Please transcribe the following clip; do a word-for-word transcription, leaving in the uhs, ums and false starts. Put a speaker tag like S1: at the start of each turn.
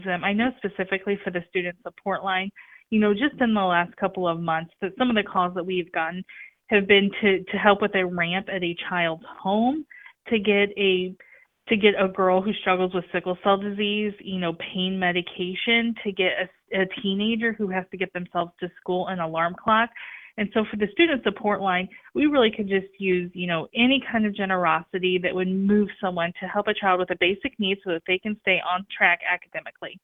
S1: Um, I know specifically for the student support line, you know, just in the last couple of months, that some of the calls that we've gotten have been to to help with a ramp at a child's home to get a to get a girl who struggles with sickle cell disease, you know, pain medication, to get a, a teenager who has to get themselves to school an alarm clock. And so for the student support line, we really could just use, you know, any kind of generosity that would move someone to help a child with a basic need so that they can stay on track academically.